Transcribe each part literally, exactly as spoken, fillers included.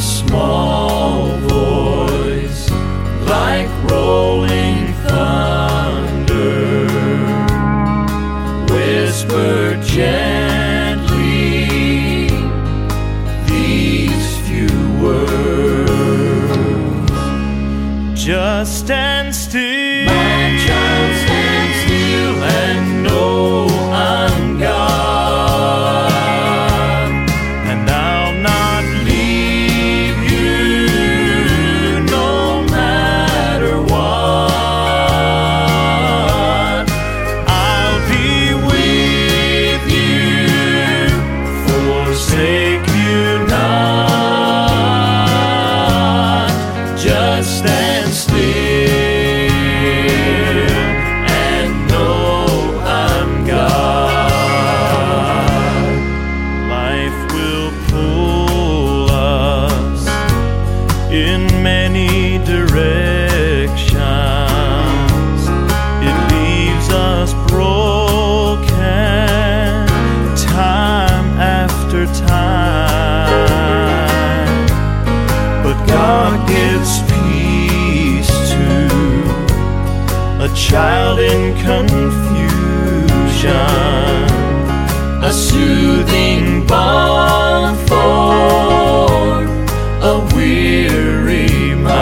small voice like rolling thunder whispered gently these few words. Just stand still, my child, stand still and know I'm God, and I'll not leave you no matter what. I'll be with you, forsake you not. Just stand still and know I'm God. Life will pull us in many directions. It leaves us broken time after time. But God gives peace to a child in confusion, a soothing balm for a weary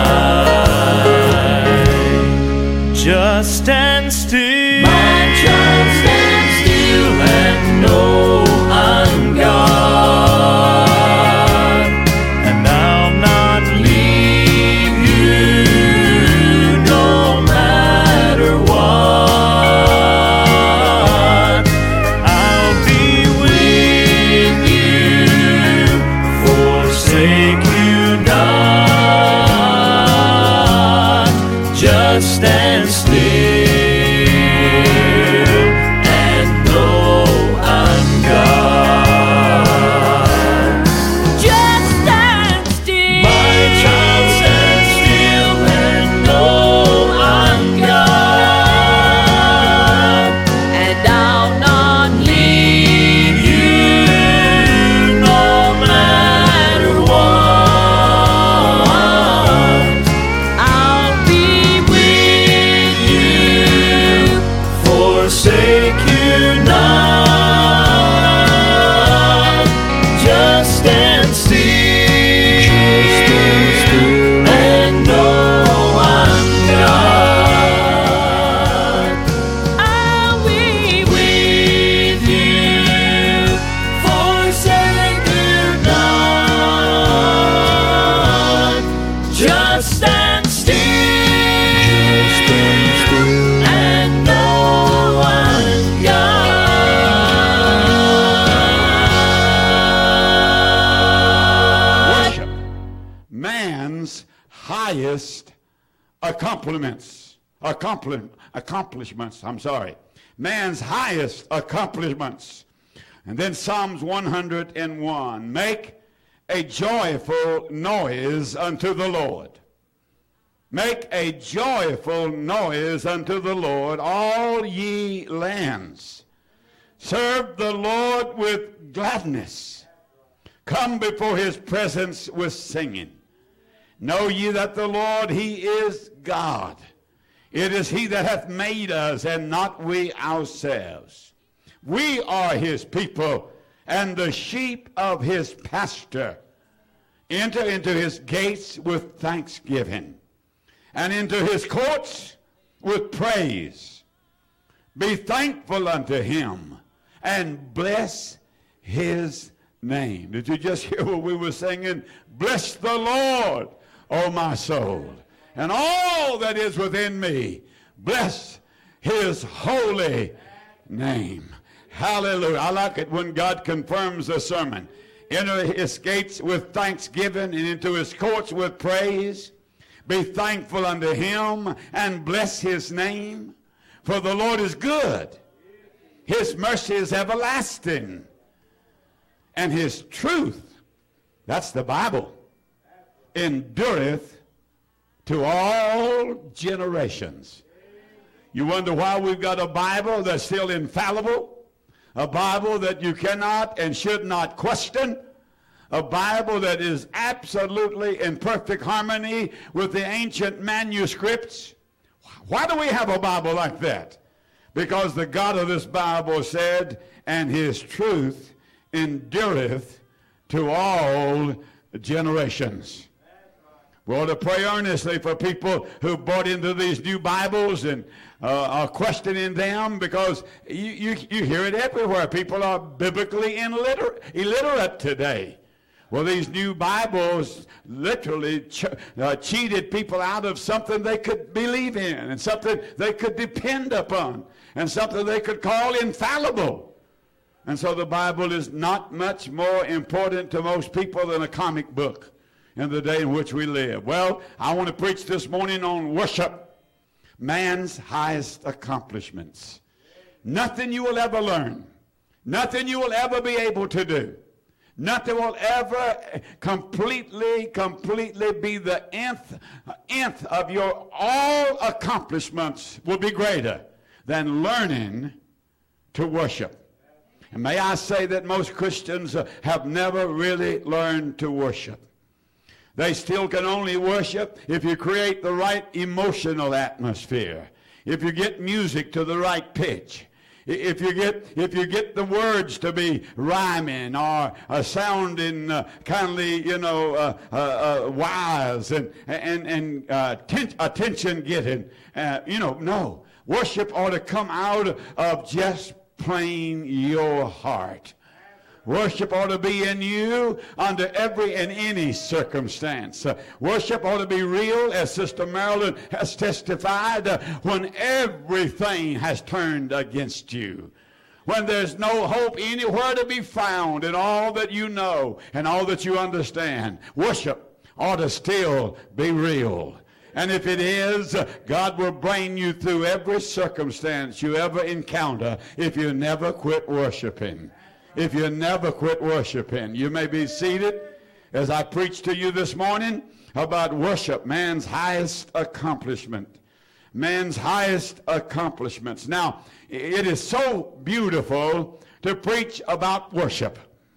mind. Just stand still, my child, stand still and know I'm God, and I'll not leave you no matter what. I'll be with you, forsake you not. Just stand still and know I'm God. Just stand still, my child, stand still and know I'm God, and I'll not leave you no matter what. I'll be with you, forsake you not. Just stand still and know I'm God. I'll be with you, forsake you not. Just stand still and know I'm God. Worship, man's highest accomplishments. Accompli- accomplishments, I'm sorry. Man's highest accomplishments. And then Psalms one hundred one. Make a joyful noise unto the Lord. Make a joyful noise unto the Lord, all ye lands. Serve the Lord with gladness. Come before his presence with singing. Know ye that the Lord, he is God. It is he that hath made us, and not we ourselves. We are his people, and the sheep of his pasture. Enter into his gates with thanksgiving, and into his courts with praise. Be thankful unto him, and bless his name. Did you just hear what we were singing? Bless the Lord, O my soul, and all that is within me. Bless his holy name. Hallelujah. I like it when God confirms the sermon. Enter his gates with thanksgiving, and into his courts with praise. Be thankful unto him, and bless his name. For the Lord is good. His mercy is everlasting. And his truth, that's the Bible, endureth to all generations. You wonder why we've got a Bible that's still infallible, a Bible that you cannot and should not question, a Bible that is absolutely in perfect harmony with the ancient manuscripts. Why do we have a Bible like that? Because the God of this Bible said, and his truth endureth to all generations. We ought to pray earnestly for people who bought into these new Bibles and uh, are questioning them, because you, you, you hear it everywhere. People are biblically illiterate, illiterate today. Well, these new Bibles literally ch- uh, cheated people out of something they could believe in, and something they could depend upon, and something they could call infallible. And so the Bible is not much more important to most people than a comic book in the day in which we live. Well, I want to preach this morning on worship, man's highest accomplishments. Nothing you will ever learn, nothing you will ever be able to do, nothing will ever completely, completely be the nth, nth of your all accomplishments will be greater than learning to worship. And may I say that most Christians uh, have never really learned to worship. They still can only worship if you create the right emotional atmosphere, if you get music to the right pitch, if you get if you get the words to be rhyming or uh, sounding uh, kindly, you know, uh, uh, uh, wise and and and uh, ten- attention getting. Uh, you know, no, worship ought to come out of just plain your heart. Worship ought to be in you under every and any circumstance. Uh, worship ought to be real, as Sister Marilyn has testified, uh, when everything has turned against you. When there's no hope anywhere to be found in all that you know and all that you understand. Worship ought to still be real. And if it is, uh, God will bring you through every circumstance you ever encounter if you never quit worshiping. If you never quit worshiping. You may be seated as I preach to you this morning about worship, man's highest accomplishment. Man's highest accomplishments. Now, it is so beautiful to preach about worship.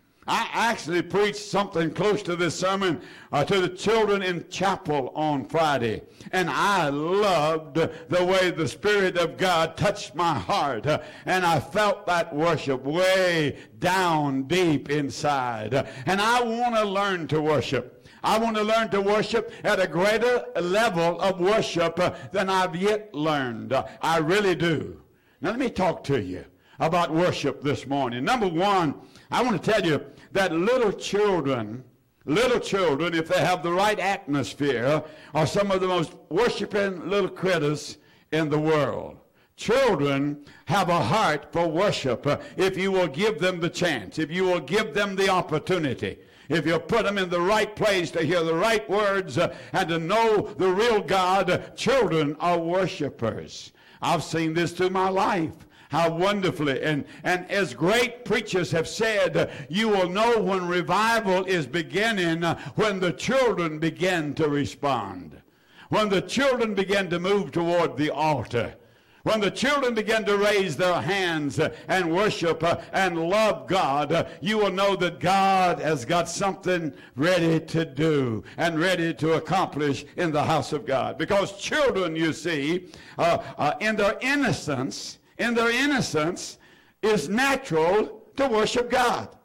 I actually preached something close to this sermon uh, to the children in chapel on Friday. And I loved the way the Spirit of God touched my heart. Uh, and I felt that worship way down deep inside. Uh, and I want to learn to worship. I want to learn to worship at a greater level of worship uh, than I've yet learned. Uh, I really do. Now let me talk to you about worship this morning. Number one, I want to tell you that little children, little children, if they have the right atmosphere, are some of the most worshiping little critters in the world. Children have a heart for worship uh, if you will give them the chance, if you will give them the opportunity, if you put them in the right place to hear the right words uh, and to know the real God. Uh, children are worshipers. I've seen this through my life. How wonderfully, and, and as great preachers have said, uh, you will know when revival is beginning uh, when the children begin to respond. When the children begin to move toward the altar. When the children begin to raise their hands uh, and worship uh, and love God, uh, you will know that God has got something ready to do and ready to accomplish in the house of God. Because children, you see, uh, uh, in their innocence, in their innocence, is natural to worship God.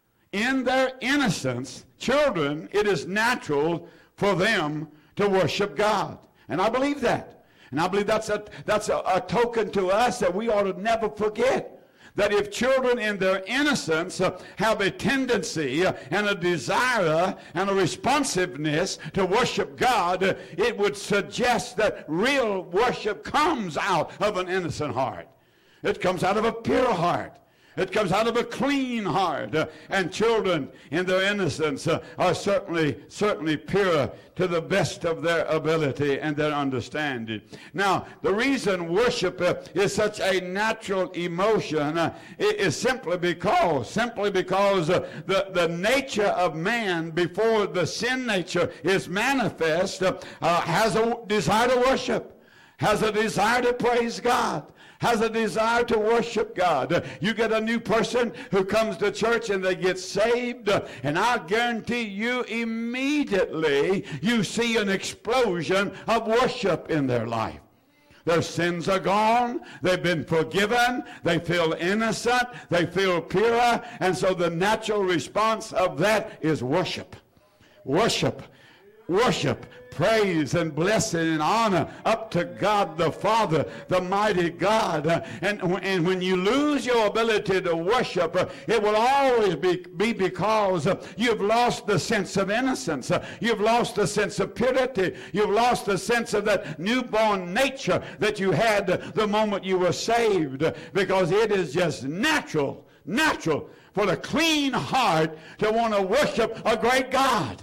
In their innocence, children, it is natural for them to worship God. And I believe that. And I believe that's a, that's a, a token to us that we ought to never forget. That if children in their innocence uh, have a tendency uh, and a desire and a responsiveness to worship God, uh, it would suggest that real worship comes out of an innocent heart. It comes out of a pure heart. It comes out of a clean heart. Uh, and children in their innocence uh, are certainly, certainly pure to the best of their ability and their understanding. Now, the reason worship uh, is such a natural emotion uh, is simply because, simply because uh, the, the nature of man before the sin nature is manifest uh, uh, has a desire to worship, has a desire to praise God, has a desire to worship God. You get a new person who comes to church and they get saved, and I guarantee you immediately you see an explosion of worship in their life. Their sins are gone. They've been forgiven. They feel innocent. They feel pure. And so the natural response of that is worship. Worship. Worship. Praise and blessing and honor up to God the Father, the mighty God. Uh, and, and when you lose your ability to worship, uh, it will always be, be because uh, you've lost the sense of innocence. Uh, you've lost the sense of purity. You've lost the sense of that newborn nature that you had uh, the moment you were saved. Uh, because it is just natural, natural for the clean heart to want to worship a great God.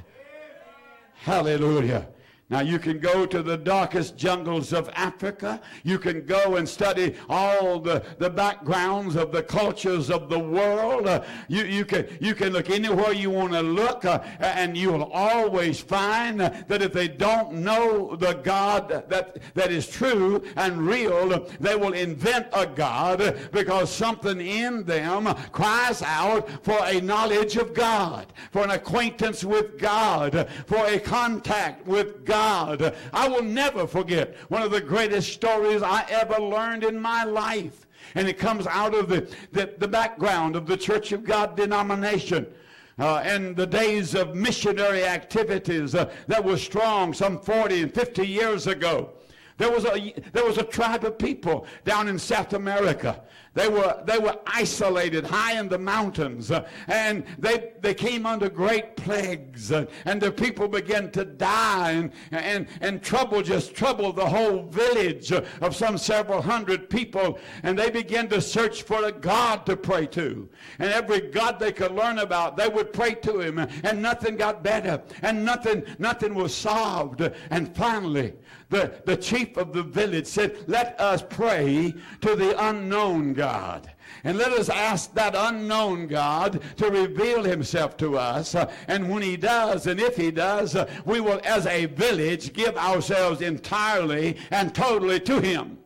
Hallelujah. Now, you can go to the darkest jungles of Africa. You can go and study all the, the backgrounds of the cultures of the world. Uh, you, you, can, you can look anywhere you want to look, uh, and you'll always find uh, that if they don't know the God that, that is true and real, they will invent a God because something in them cries out for a knowledge of God, for an acquaintance with God, for a contact with God. God. I will never forget one of the greatest stories I ever learned in my life. And it comes out of the, the, the background of the Church of God denomination. Uh, and the days of missionary activities uh, that were strong some forty and fifty years ago. There was a, there was a tribe of people down in South America. They were, they were isolated high in the mountains, uh, and they, they came under great plagues, uh, and the people began to die, and, and, and trouble just troubled the whole village uh, of some several hundred people, and they began to search for a God to pray to. And every God they could learn about, they would pray to him, and nothing got better, and nothing, nothing was solved. And finally, the, the chief of the village said, let us pray to the unknown God. God. And let us ask that unknown God to reveal himself to us. Uh, and when he does, and if he does, uh, we will as a village give ourselves entirely and totally to him.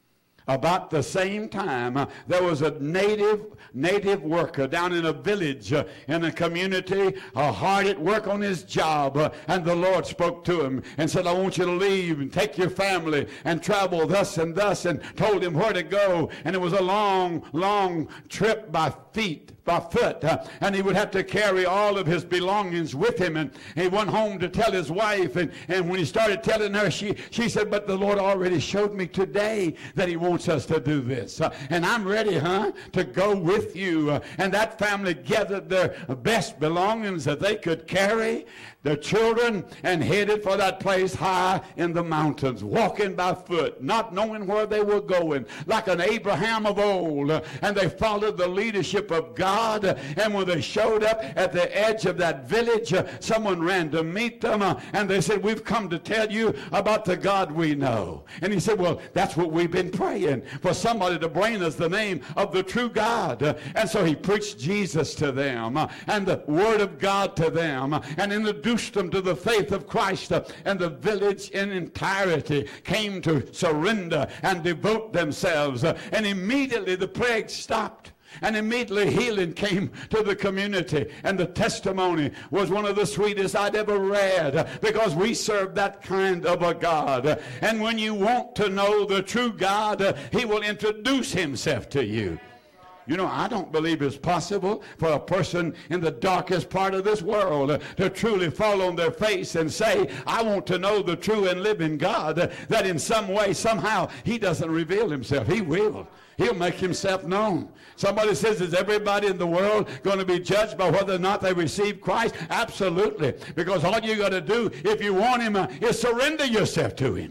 About the same time, uh, there was a native native worker down in a village, uh, in a community, uh, hard at work on his job. Uh, and the Lord spoke to him and said, I want you to leave and take your family and travel thus and thus, and told him where to go. And it was a long, long trip by feet. by foot, uh, and he would have to carry all of his belongings with him. And he went home to tell his wife, and, and when he started telling her, she, she said, but the Lord already showed me today that he wants us to do this. Uh, and I'm ready, huh, to go with you. Uh, and that family gathered their best belongings that they could carry, their children, and headed for that place high in the mountains, walking by foot, not knowing where they were going, like an Abraham of old. Uh, and they followed the leadership of God. And when they showed up at the edge of that village, uh, someone ran to meet them, uh, and they said, we've come to tell you about the God we know. And he said, well, that's what we've been praying, for somebody to bring us the name of the true God. Uh, and so he preached Jesus to them, uh, and the word of God to them, uh, and introduced them to the faith of Christ. Uh, and the village in entirety came to surrender and devote themselves. Uh, and immediately the plague stopped. And immediately healing came to the community. And the testimony was one of the sweetest I'd ever read, because we serve that kind of a God. And when you want to know the true God, he will introduce himself to you. You know, I don't believe it's possible for a person in the darkest part of this world to truly fall on their face and say, I want to know the true and living God, that in some way, somehow, he doesn't reveal himself. He will. He'll make himself known. Somebody says, is everybody in the world going to be judged by whether or not they receive Christ? Absolutely. Because all you got to do, if you want him, uh, is surrender yourself to him.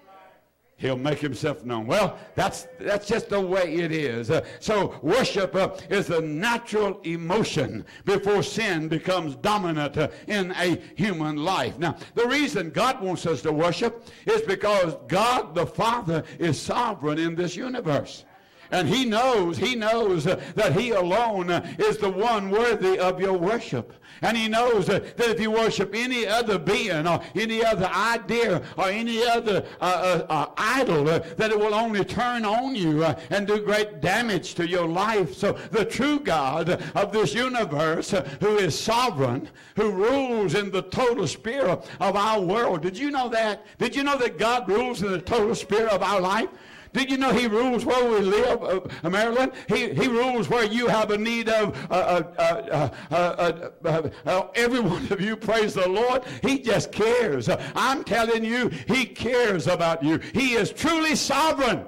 He'll make himself known. Well, that's that's just the way it is. Uh, so worship uh, is a natural emotion before sin becomes dominant uh, in a human life. Now, the reason God wants us to worship is because God the Father is sovereign in this universe. And he knows, he knows uh, that he alone uh, is the one worthy of your worship. And he knows uh, that if you worship any other being or any other idea or any other uh, uh, uh, idol, uh, that it will only turn on you uh, and do great damage to your life. So the true God of this universe, uh, who is sovereign, who rules in the total sphere of our world. Did you know that? Did you know that God rules in the total sphere of our life? Did you know he rules where we live, uh, Maryland? He, he rules where you have a need of. Uh, uh, uh, uh, uh, uh, every one of you, praise the Lord. He just cares. Uh, I'm telling you, he cares about you. He is truly sovereign.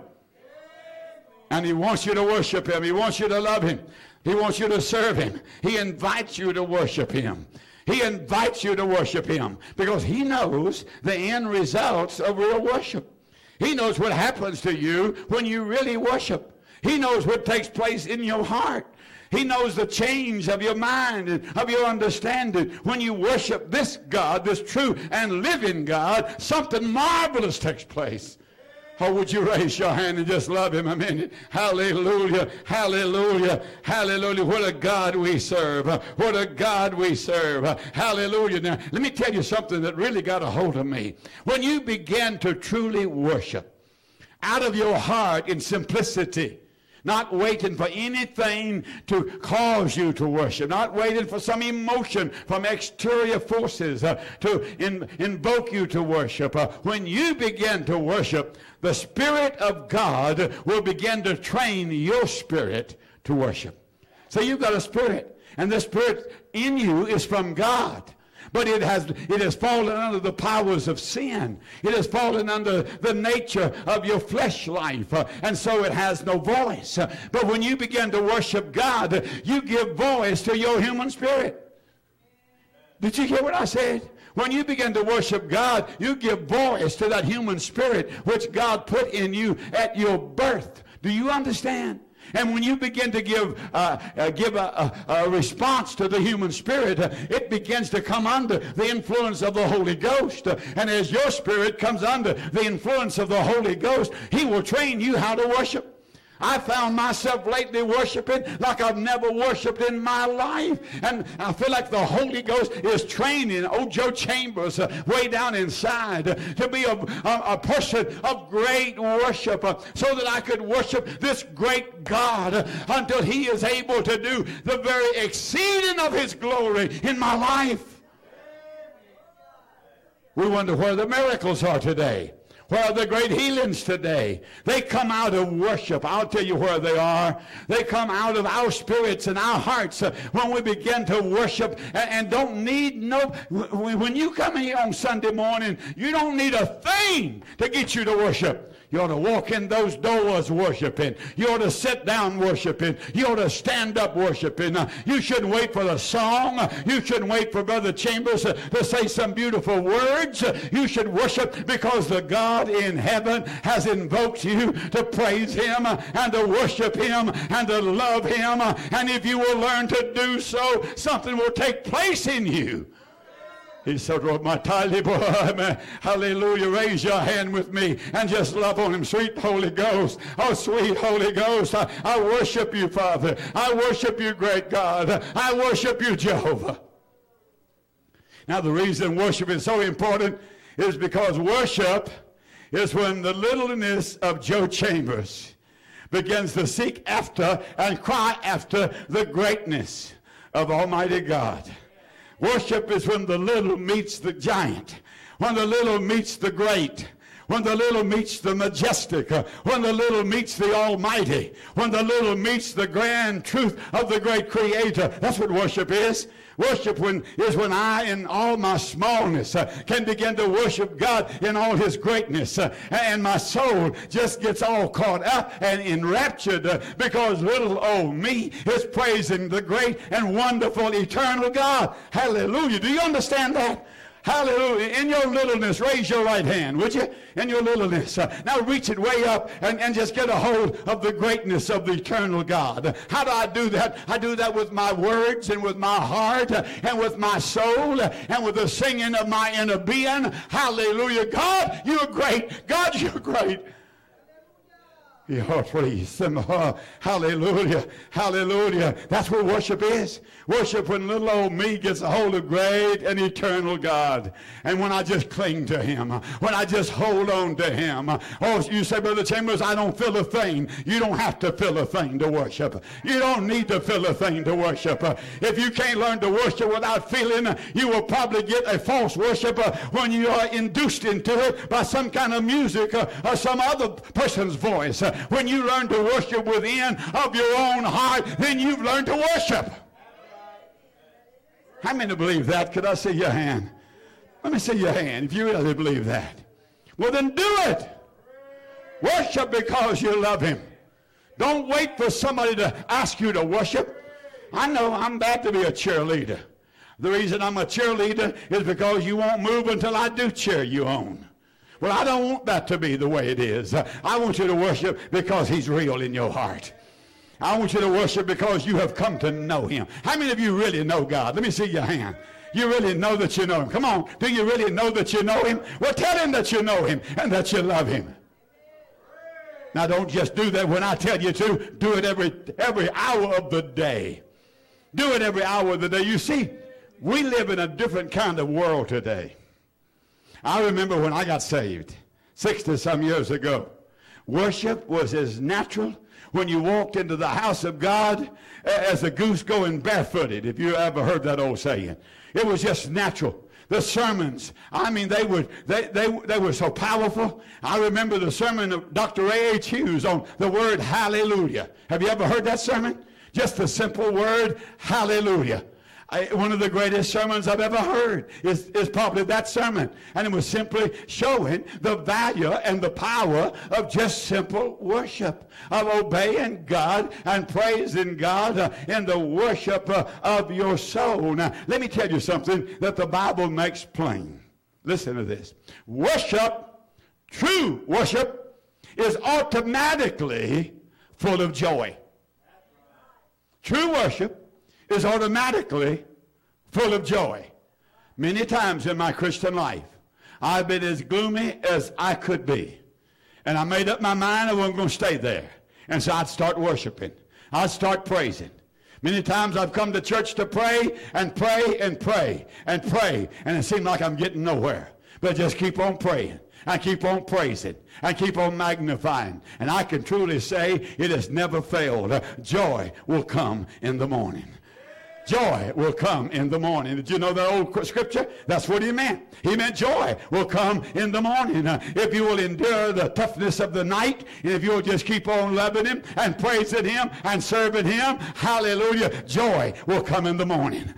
And he wants you to worship him. He wants you to love him. He wants you to serve him. He invites you to worship him. He invites you to worship him because he knows the end results of real worship. He knows what happens to you when you really worship. He knows what takes place in your heart. He knows the change of your mind and of your understanding. When you worship this God, this true and living God, something marvelous takes place. Oh, would you raise your hand and just love him a minute? Hallelujah, hallelujah, hallelujah. What a God we serve. What a God we serve. Hallelujah. Now, let me tell you something that really got a hold of me. When you begin to truly worship out of your heart in simplicity, not waiting for anything to cause you to worship, not waiting for some emotion from exterior forces uh, to in, invoke you to worship. Uh, when you begin to worship, the Spirit of God will begin to train your spirit to worship. So you've got a spirit, and the spirit in you is from God. But it has it has fallen under the powers of sin. It has fallen under the nature of your flesh life. Uh, and so it has no voice. Uh, but when you begin to worship God, uh, you give voice to your human spirit. Did you hear what I said? When you begin to worship God, you give voice to that human spirit which God put in you at your birth. Do you understand? And when you begin to give uh, uh, give a, a, a response to the human spirit, uh, it begins to come under the influence of the Holy Ghost. Uh, and as your spirit comes under the influence of the Holy Ghost, he will train you how to worship. I found myself lately worshiping like I've never worshiped in my life. And I feel like the Holy Ghost is training old Joe Chambers uh, way down inside uh, to be a, a, a person of great worship uh, so that I could worship this great God uh, until he is able to do the very exceeding of his glory in my life. We wonder where the miracles are today. Where are the great healings today? They come out of worship. I'll tell you where they are. They come out of our spirits and our hearts uh, when we begin to worship and, and don't need no... When you come here on Sunday morning, you don't need a thing to get you to worship. You ought to walk in those doors worshiping. You ought to sit down worshiping. You ought to stand up worshiping. Uh, you shouldn't wait for the song. You shouldn't wait for Brother Chambers uh, to say some beautiful words. Uh, you should worship because the God in heaven has invoked you to praise him uh, and to worship him and to love him. Uh, and if you will learn to do so, something will take place in you. He said, hallelujah, raise your hand with me and just love on him. Sweet Holy Ghost, oh sweet Holy Ghost, I, I worship you, Father. I worship you, great God. I worship you, Jehovah. Now the reason worship is so important is because worship is when the littleness of Joe Chambers begins to seek after and cry after the greatness of Almighty God. Worship is when the little meets the giant, when the little meets the great, when the little meets the majestic, uh, when the little meets the almighty, when the little meets the grand truth of the great creator. That's what worship is. Worship when, is when I, in all my smallness, uh, can begin to worship God in all his greatness. Uh, and my soul just gets all caught up and enraptured uh, because little old me is praising the great and wonderful eternal God. Hallelujah. Do you understand that? Hallelujah. In your littleness, raise your right hand, would you? In your littleness. Uh, now reach it way up and, and just get a hold of the greatness of the eternal God. How do I do that? I do that with my words and with my heart uh, and with my soul uh, and with the singing of my inner being. Hallelujah. God, you're great. God, you're great. Yeah, praise the Lord. Hallelujah. Hallelujah. That's what worship is. Worship when little old me gets a hold of great and eternal God. And when I just cling to him. When I just hold on to him. Oh, you say, Brother Chambers, I don't feel a thing. You don't have to feel a thing to worship. You don't need to feel a thing to worship. If you can't learn to worship without feeling, you will probably get a false worship when you are induced into it by some kind of music or some other person's voice. When you learn to worship within of your own heart, then you've learned to worship. How many believe that? Could I see your hand? Let me see your hand if you really believe that. Well, then do it. Worship because you love him. Don't wait for somebody to ask you to worship. I know I'm bad to be a cheerleader. The reason I'm a cheerleader is because you won't move until I do cheer you on. Well, I don't want that to be the way it is. Uh, I want you to worship because he's real in your heart. I want you to worship because you have come to know him. How many of you really know God? Let me see your hand. You really know that you know him. Come on. Do you really know that you know him? Well, tell him that you know him and that you love him. Now, don't just do that when I tell you to. Do it every, every hour of the day. Do it every hour of the day. You see, we live in a different kind of world today. I remember when I got saved, sixty some years ago, worship was as natural when you walked into the house of God as a goose going barefooted, if you ever heard that old saying. It was just natural. The sermons, I mean, they were, they, they, they were so powerful. I remember the sermon of Doctor A H Hughes on the word hallelujah. Have you ever heard that sermon? Just the simple word hallelujah. I, one of the greatest sermons I've ever heard is, is probably that sermon. And it was simply showing the value and the power of just simple worship, of obeying God and praising God uh, in the worship uh, of your soul. Now, let me tell you something that the Bible makes plain. Listen to this. Worship, true worship, is automatically full of joy. True worship is automatically full of joy. Many times in my Christian life, I've been as gloomy as I could be. And I made up my mind I wasn't going to stay there. And so I'd start worshiping. I'd start praising. Many times I've come to church to pray and pray and pray and pray. And it seemed like I'm getting nowhere. But just keep on praying. I keep on praising. I keep on magnifying. And I can truly say it has never failed. Joy will come in the morning. Joy will come in the morning. Did you know that old scripture? That's what he meant. He meant joy will come in the morning. Uh, if you will endure the toughness of the night, and if you will just keep on loving him and praising him and serving him, hallelujah, joy will come in the morning.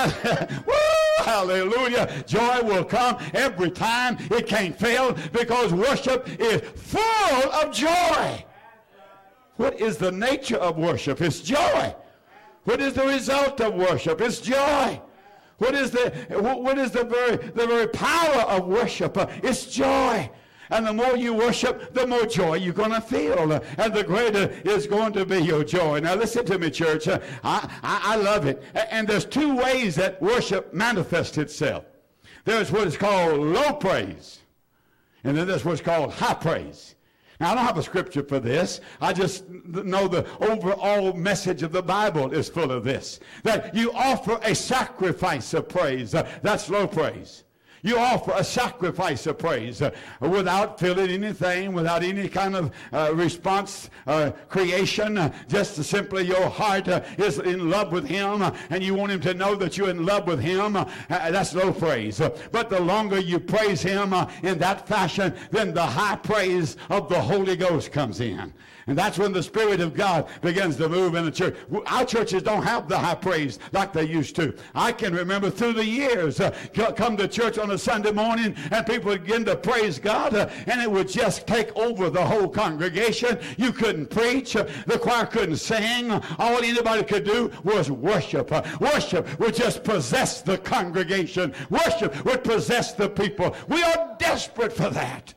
Hallelujah. Joy will come every time. It can't fail because worship is full of joy. What is the nature of worship? It's joy. What is the result of worship? It's joy. What is the what is the very the very power of worship? It's joy. And the more you worship, the more joy you're going to feel. And the greater is going to be your joy. Now listen to me, church. I, I, I love it. And there's two ways that worship manifests itself. There's what is called low praise. And then there's what's called high praise. Now, I don't have a scripture for this. I just know the overall message of the Bible is full of this. That you offer a sacrifice of praise. Uh, that's low praise. You offer a sacrifice of praise uh, without feeling anything, without any kind of uh, response, uh, creation. Uh, just simply your heart uh, is in love with him uh, and you want him to know that you're in love with him. Uh, uh, that's low praise. Uh, but the longer you praise him uh, in that fashion, then the high praise of the Holy Ghost comes in. And that's when the Spirit of God begins to move in the church. Our churches don't have the high praise like they used to. I can remember through the years, uh, come to church on a Sunday morning and people would begin to praise God uh, and it would just take over the whole congregation. You couldn't preach. Uh, the choir couldn't sing. All anybody could do was worship. Uh, worship would just possess the congregation. Worship would possess the people. We are desperate for that.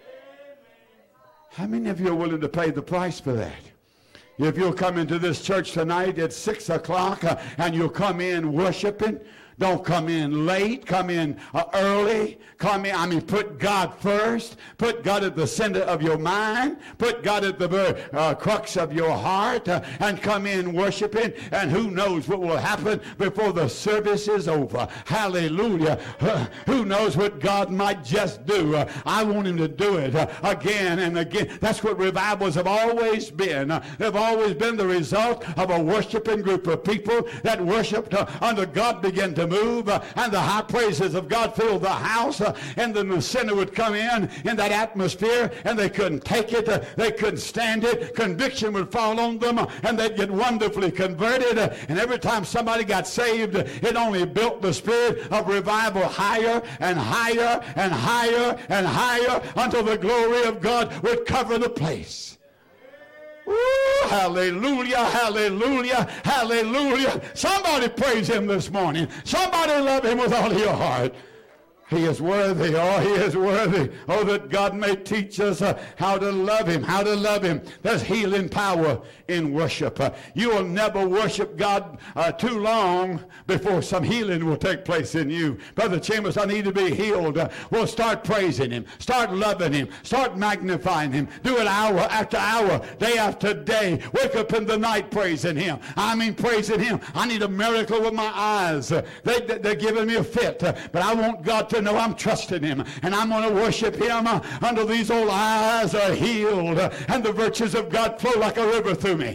How many of you are willing to pay the price for that? If you'll come into this church tonight at six o'clock uh, and you'll come in worshiping, Don't come in late. Come in uh, early. Come in, I mean, put God first. Put God at the center of your mind. Put God at the very uh, crux of your heart. Uh, and come in worshiping. And who knows what will happen before the service is over. Hallelujah. Uh, who knows what God might just do. Uh, I want him to do it uh, again and again. That's what revivals have always been. Uh, they've always been the result of a worshiping group of people that worshiped uh, until God began to move, uh, and the high praises of God filled the house, uh, and then the sinner would come in in that atmosphere, and they couldn't take it, uh, they couldn't stand it. Conviction would fall on them, uh, and they'd get wonderfully converted, uh, and every time somebody got saved, uh, it only built the spirit of revival higher and higher and higher and higher until the glory of God would cover the place. Woo, hallelujah, hallelujah, hallelujah. Somebody praise him this morning. Somebody love him with all your heart. He is worthy. Oh, he is worthy. Oh, that God may teach us uh, how to love him, how to love him. There's healing power in worship. Uh, you will never worship God uh, too long before some healing will take place in you. Brother Chambers, I need to be healed. Uh, well, start praising him. Start loving him. Start magnifying him. Do it hour after hour, day after day. Wake up in the night praising him. I mean praising him. I need a miracle with my eyes. Uh, they, they're giving me a fit. Uh, but I want God to know I'm trusting him, and I'm going to worship him uh, until these old eyes are healed uh, and the virtues of God flow like a river through me.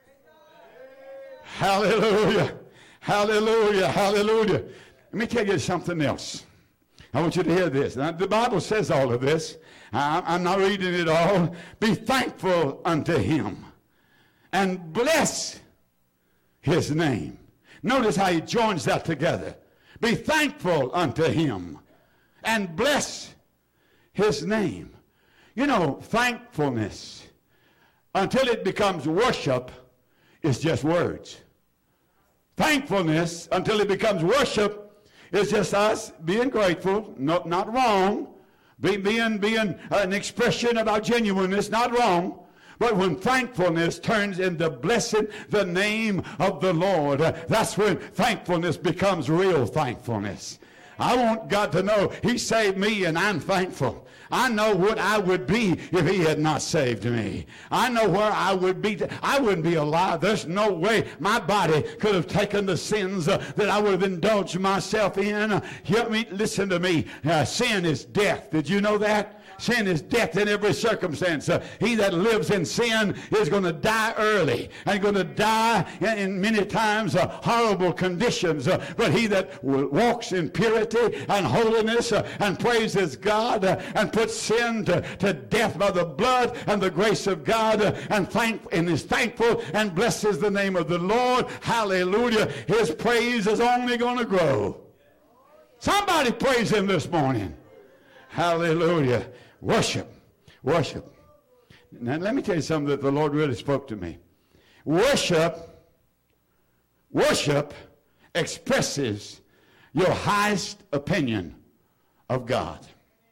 Hallelujah, hallelujah, hallelujah. Let me tell you something else. I want you to hear this. Now, the Bible says all of this. I, I'm not reading it all. Be thankful unto him and bless his name. Notice how he joins that together. Be thankful unto him and bless his name. You know, thankfulness, until it becomes worship, is just words. Thankfulness, until it becomes worship, is just us being grateful, not, not wrong, Be, being, being an expression of our genuineness, not wrong. But when thankfulness turns into blessing the name of the Lord, that's when thankfulness becomes real thankfulness. I want God to know he saved me and I'm thankful. I know what I would be if he had not saved me. I know where I would be. I wouldn't be alive. There's no way my body could have taken the sins uh, that I would have indulged myself in. Uh, hear me, listen to me. Uh, sin is death. Did you know that? Sin is death in every circumstance. Uh, he that lives in sin is going to die early and going to die in, in many times uh, horrible conditions. Uh, but he that w- walks in purity and holiness uh, and praises God uh, and puts sin to, to death by the blood and the grace of God uh, and, thank, and is thankful and blesses the name of the Lord. Hallelujah. His praise is only going to grow. Somebody praise him this morning. Hallelujah. Worship. Worship. Now let me tell you something that the Lord really spoke to me. Worship, worship expresses your highest opinion of God.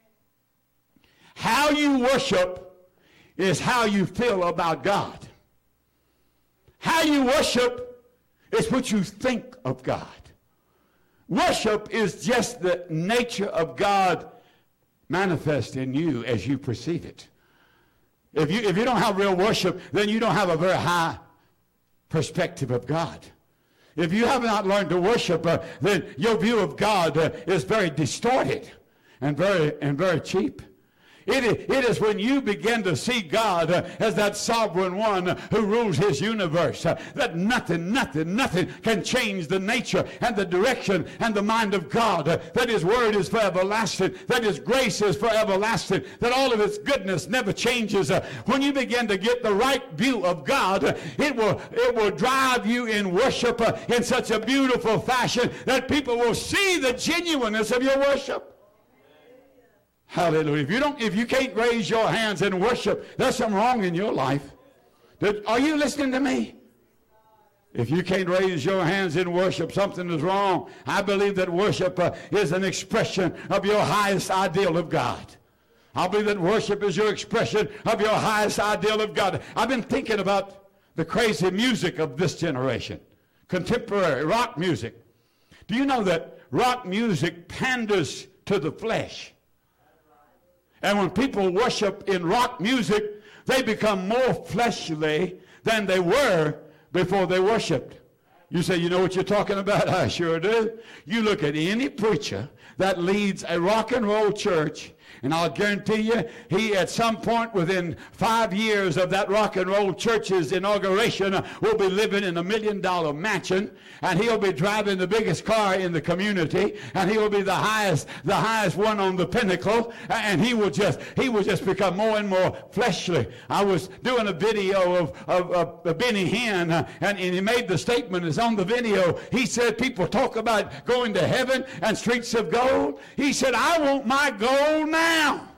How you worship is how you feel about God. How you worship is what you think of God. Worship is just the nature of God manifest in you as you perceive it. If you, if you don't have real worship, then you don't have a very high perspective of God. If you have not learned to worship, uh, then your view of God uh, is very distorted and very, and very cheap. It is, it is when you begin to see God uh, as that sovereign one uh, who rules his universe, uh, that nothing, nothing, nothing can change the nature and the direction and the mind of God, uh, that his word is for everlasting, that his grace is for everlasting, that all of his goodness never changes. Uh, when you begin to get the right view of God, uh, it will, it will drive you in worship uh, in such a beautiful fashion that people will see the genuineness of your worship. Hallelujah. If you don't, if you can't raise your hands and worship, there's something wrong in your life. Did, are you listening to me? If you can't raise your hands in worship, something is wrong. I believe that worship uh, is an expression of your highest ideal of God. I believe that worship is your expression of your highest ideal of God. I've been thinking about the crazy music of this generation, contemporary rock music. Do you know that rock music panders to the flesh. And when people worship in rock music, they become more fleshly than they were before they worshiped. You say, you know what you're talking about? I sure do. You look at any preacher that leads a rock and roll church, and I'll guarantee you, he at some point within five years of that rock and roll church's inauguration uh, will be living in a million dollar mansion, and he'll be driving the biggest car in the community, and he will be the highest, the highest one on the pinnacle, and he will just, he will just become more and more fleshly. I was doing a video of, of, of, of Benny Hinn, uh, and, and he made the statement, it's on the video. He said, people talk about going to heaven and streets of gold. He said, I want my gold now. Now.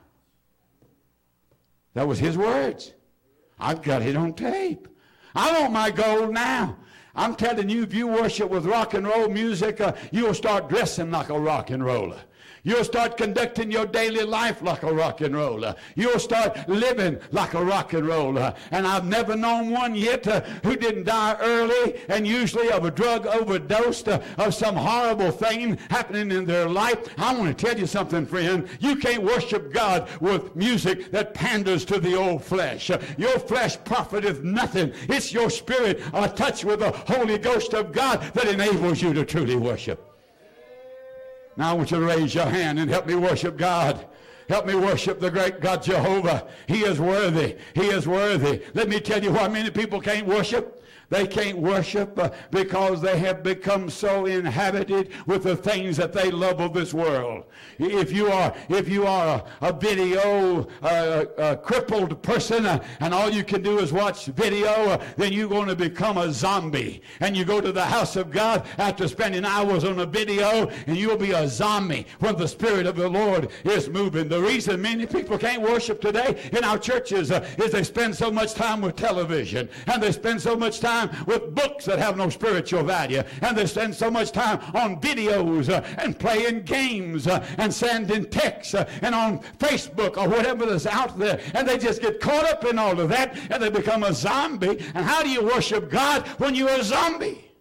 That was his words. I've got it on tape. I want my gold now. I'm telling you, if you worship with rock and roll music, uh, you'll start dressing like a rock and roller. You'll start conducting your daily life like a rock and roller. You'll start living like a rock and roller. And I've never known one yet uh, who didn't die early, and usually of a drug overdose, uh, of some horrible thing happening in their life. I want to tell you something, friend. You can't worship God with music that panders to the old flesh. Uh, your flesh profiteth nothing. It's your spirit uh, touched with the Holy Ghost of God that enables you to truly worship. Now I want you to raise your hand and help me worship God. Help me worship the great God Jehovah. He is worthy. He is worthy. Let me tell you why many people can't worship. They can't worship uh, because they have become so inhabited with the things that they love of this world. If you are, if you are a, a video uh, a crippled person uh, and all you can do is watch video, uh, then you're going to become a zombie. And you go to the house of God after spending hours on a video, and you'll be a zombie when the Spirit of the Lord is moving. The reason many people can't worship today in our churches uh, is they spend so much time with television, and they spend so much time with books that have no spiritual value, and they spend so much time on videos uh, and playing games uh, and sending texts uh, and on Facebook or whatever that's out there, and they just get caught up in all of that, and they become a zombie. And how do you worship God when you're a zombie?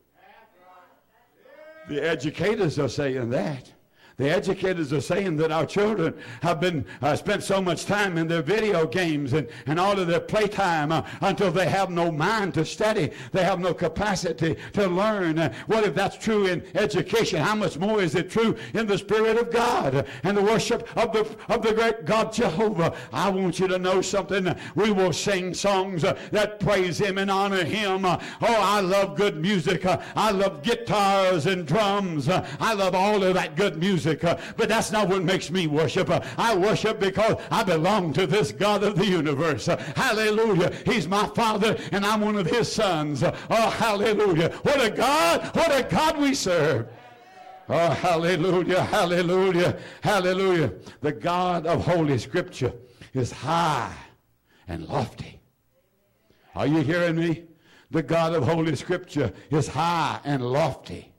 The educators are saying that. The educators are saying that our children have been uh, spent so much time in their video games and, and all of their playtime uh, until they have no mind to study. They have no capacity to learn. Uh, well, if that's true in education, how much more is it true in the Spirit of God and the worship of the, of the great God Jehovah? I want you to know something. We will sing songs uh, that praise Him and honor Him. Uh, oh, I love good music. Uh, I love guitars and drums. Uh, I love all of that good music. Uh, but that's not what makes me worship. Uh, I worship because I belong to this God of the universe. Uh, hallelujah. He's my Father, and I'm one of His sons. Uh, oh, hallelujah. What a God. What a God we serve. Oh, hallelujah. Hallelujah. Hallelujah. The God of Holy Scripture is high and lofty. Are you hearing me? The God of Holy Scripture is high and lofty.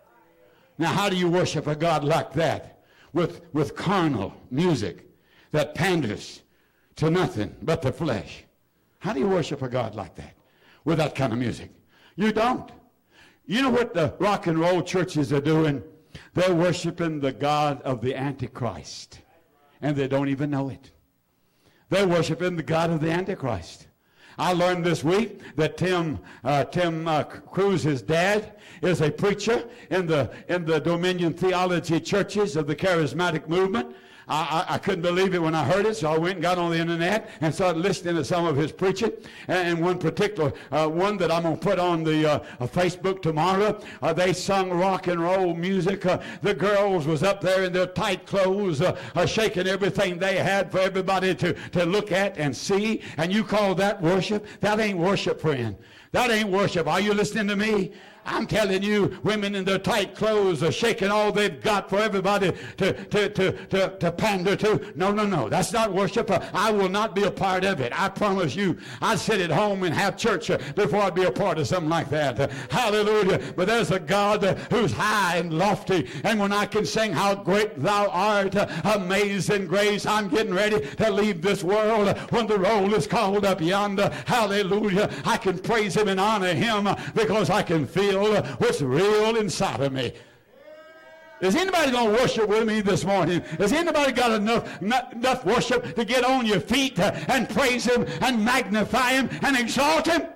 Now, how do you worship a God like that? With, with carnal music that panders to nothing but the flesh. How do you worship a God like that? With that kind of music? You don't. You know what the rock and roll churches are doing? They're worshiping the God of the Antichrist. And they don't even know it. They're worshiping the God of the Antichrist. I learned this week that Tim uh, Tim uh, Cruz, his dad, is a preacher in the in the Dominion Theology churches of the Charismatic movement. I, I, I couldn't believe it when I heard it, so I went and got on the internet and started listening to some of his preaching. And, and one particular uh, one that I'm going to put on the uh, uh, Facebook tomorrow, uh, they sung rock and roll music. Uh, the girls was up there in their tight clothes, uh, uh, shaking everything they had for everybody to, to look at and see. And you call that worship? That ain't worship, friend. That ain't worship. Are you listening to me? I'm telling you, women in their tight clothes are shaking all they've got for everybody to, to, to, to, to pander to. No, no, no. That's not worship. I will not be a part of it. I promise you. I'd sit at home and have church before I'd be a part of something like that. Hallelujah. But there's a God who's high and lofty. And when I can sing how great thou art, amazing grace, I'm getting ready to leave this world when the roll is called up yonder. Hallelujah. I can praise Him and honor Him because I can feel what's real inside of me. Is anybody going to worship with me this morning? Has anybody got enough, enough worship to get on your feet and praise him and magnify him and exalt him?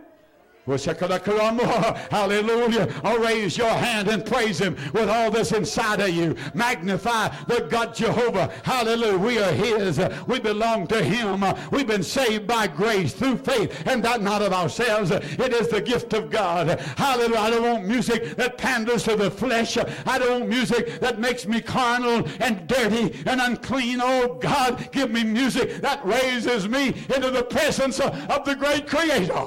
Hallelujah. Or raise your hand and praise him with all that's inside of you. Magnify the God Jehovah. Hallelujah. We are his. We belong to him. We've been saved by grace through faith, and that not of ourselves. It is the gift of God. Hallelujah. I don't want music that panders to the flesh. I don't want music that makes me carnal and dirty and unclean. Oh God, give me music that raises me into the presence of the great Creator.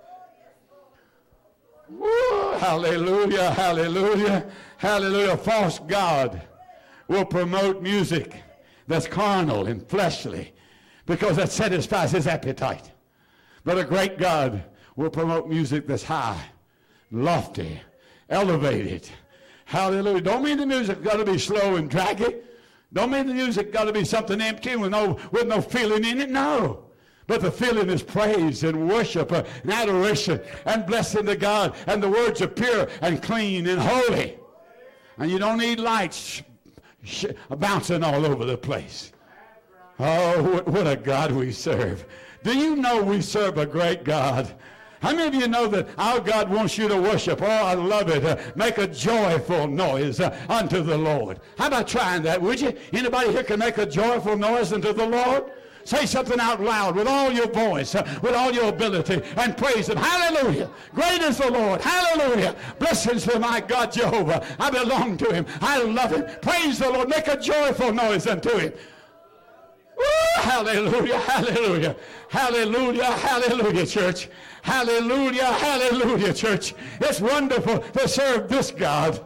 Woo, hallelujah, hallelujah, hallelujah. False God will promote music that's carnal and fleshly because that satisfies his appetite. But a great God will promote music that's high, lofty, elevated. Hallelujah. Don't mean the music got to be slow and draggy. Don't mean the music got to be something empty with no, with no feeling in it. No. But the feeling is praise and worship uh, and adoration and blessing to God. And the words are pure and clean and holy. And you don't need lights sh- bouncing all over the place. Oh, what, what a God we serve. Do you know we serve a great God? How many of you know that our God wants you to worship? Oh, I love it. Uh, make a joyful noise uh, unto the Lord. How about trying that, would you? Anybody here can make a joyful noise unto the Lord? Say something out loud with all your voice, uh, with all your ability, and praise him. Hallelujah. Great is the Lord. Hallelujah. Blessings to my God Jehovah. I belong to him. I love him. Praise the Lord. Make a joyful noise unto him. Woo, hallelujah. Hallelujah. Hallelujah. Hallelujah, church. Hallelujah. Hallelujah, church. It's wonderful to serve this God.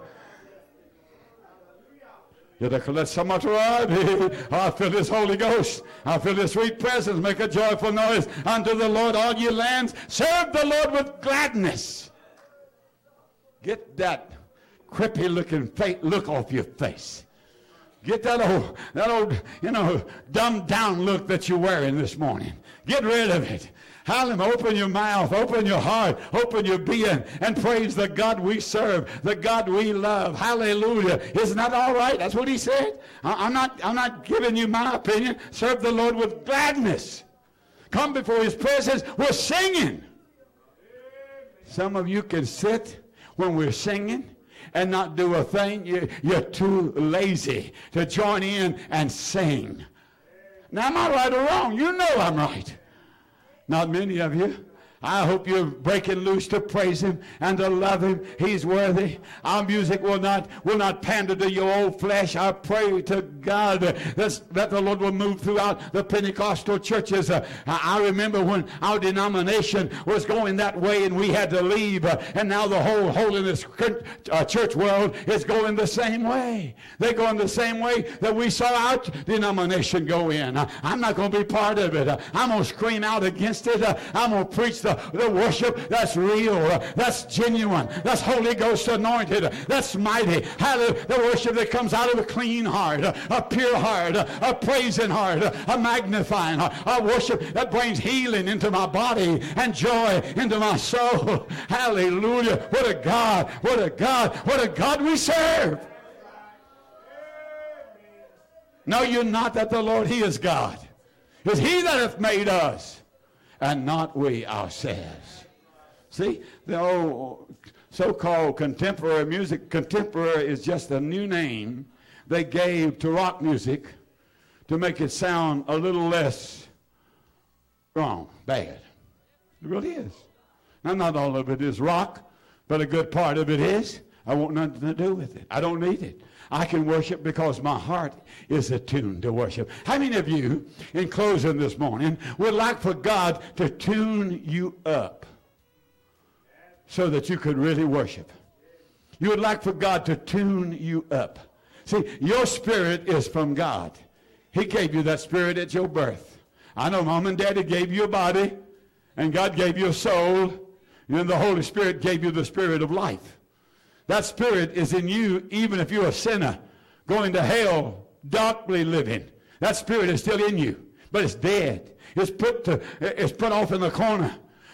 Let somebody I feel this Holy Ghost. I feel this sweet presence. Make a joyful noise unto the Lord, all ye lands. Serve the Lord with gladness. Get that creepy looking look off your face. Get that old, that old, you know, dumbed down look that you're wearing this morning. Get rid of it. Hallelujah. Open your mouth, open your heart, open your being, and praise the God we serve, the God we love. Hallelujah. Isn't that all right? That's what he said. I'm not, I'm not giving you my opinion. Serve the Lord with gladness. Come before his presence. We're singing. Some of you can sit when we're singing and not do a thing. You, you're too lazy to join in and sing. Now, am I right or wrong? You know I'm right. Not many of you. I hope you're breaking loose to praise him and to love him. He's worthy. Our music will not will not pander to your old flesh. I pray to God that, that the Lord will move throughout the Pentecostal churches. Uh, I remember when our denomination was going that way and we had to leave. Uh, and now the whole holiness uh, church world is going the same way. They're going the same way that we saw our denomination go in. Uh, I'm not going to be part of it. Uh, I'm going to scream out against it. Uh, I'm going to preach the The, the worship that's real, uh, that's genuine, that's Holy Ghost anointed, uh, that's mighty. Hallelujah. The worship that comes out of a clean heart, uh, a pure heart, uh, a praising heart, uh, a magnifying heart, a worship that brings healing into my body and joy into my soul. Hallelujah. What a God, what a God, what a God we serve. Know you not that the Lord, he is God. It's he that hath made us, and not we ourselves. See, the old so-called contemporary music, contemporary is just a new name they gave to rock music to make it sound a little less wrong, bad. It really is. Now, not all of it is rock, but a good part of it is. I want nothing to do with it. I don't need it. I can worship because my heart is attuned to worship. How many of you, in closing this morning, would like for God to tune you up so that you could really worship? You would like for God to tune you up. See, your spirit is from God. He gave you that spirit at your birth. I know Mom and Daddy gave you a body, and God gave you a soul, and then the Holy Spirit gave you the spirit of life. That spirit is in you even if you're a sinner, going to hell, darkly living. That spirit is still in you, but it's dead. It's put to, it's put off in the corner.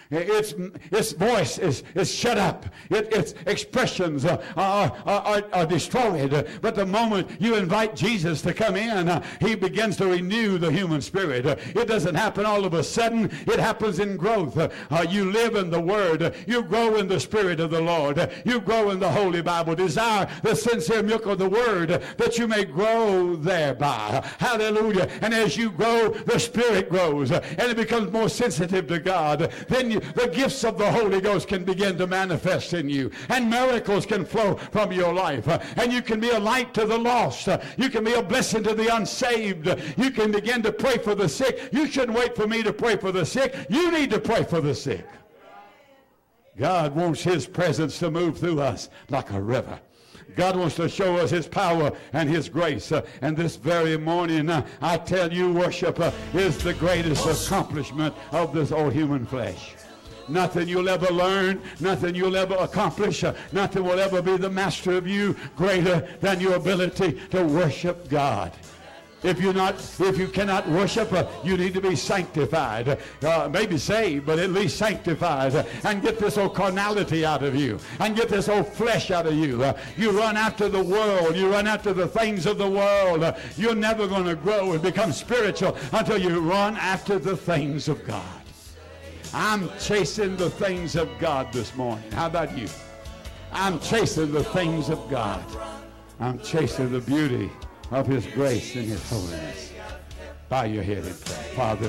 Its, its voice is, is shut up. It, its expressions uh, are, are, are destroyed. But the moment you invite Jesus to come in, uh, he begins to renew the human spirit. Uh, it doesn't happen all of a sudden. It happens in growth. Uh, uh, you live in the Word. You grow in the Spirit of the Lord. Uh, you grow in the Holy Bible. Desire the sincere milk of the Word uh, that you may grow thereby. Hallelujah. And as you grow, the Spirit grows. Uh, and it becomes more sensitive to God. Then you, the gifts of the Holy Ghost can begin to manifest in you, and miracles can flow from your life, uh, and you can be a light to the lost. Uh, you can be a blessing to the unsaved. Uh, you can begin to pray for the sick. You shouldn't wait for me to pray for the sick. You need to pray for the sick. God wants his presence to move through us like a river. God wants to show us his power and his grace. Uh, and this very morning, uh, I tell you, worship uh, is the greatest accomplishment of this old human flesh. Nothing you'll ever learn, nothing you'll ever accomplish, uh, nothing will ever be the master of you greater than your ability to worship God. If you're not, if you cannot worship, uh, you need to be sanctified. Uh, maybe saved, but at least sanctified. Uh, and get this old carnality out of you. And get this old flesh out of you. Uh, you run after the world. You run after the things of the world. Uh, you're never going to grow and become spiritual until you run after the things of God. I'm chasing the things of God this morning. How about you? I'm chasing the things of God. I'm chasing the beauty of his grace and his holiness. Bow your head and pray. Father,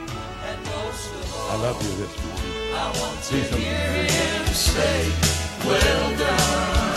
I love you this morning. I want to hear him say, well done.